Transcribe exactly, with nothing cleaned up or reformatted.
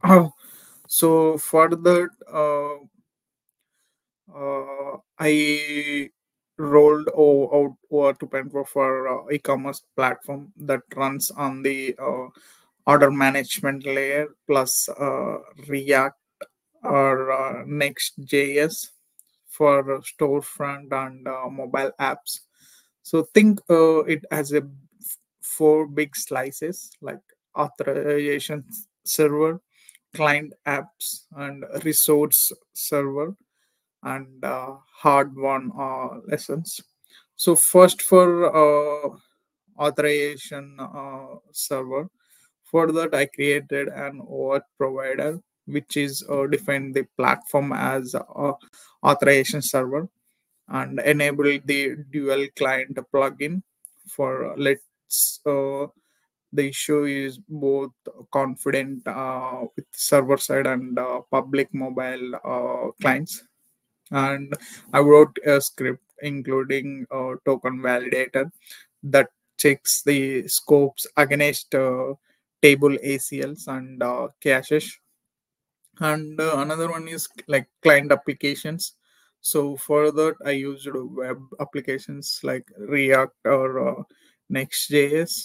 So for that, uh, uh, I rolled o- out over two point four for uh, e-commerce platform that runs on the uh, order management layer plus uh, React or uh, Next.js for storefront and uh, mobile apps. So think uh, it as a four big slices like authorization server, client apps, and resource server, and uh, hard won uh, lessons. So first for uh, authorization uh, server. For that, I created an OAuth provider, which is uh, defined the platform as a authorization server and enable the dual client plugin for uh, let's uh, the issue is both confident uh, with server side and uh, public mobile uh, clients. And I wrote a script including a token validator that checks the scopes against uh, table A C Ls and uh, caches. And uh, another one is like client applications. So for that, I used web applications like React or uh, Next.js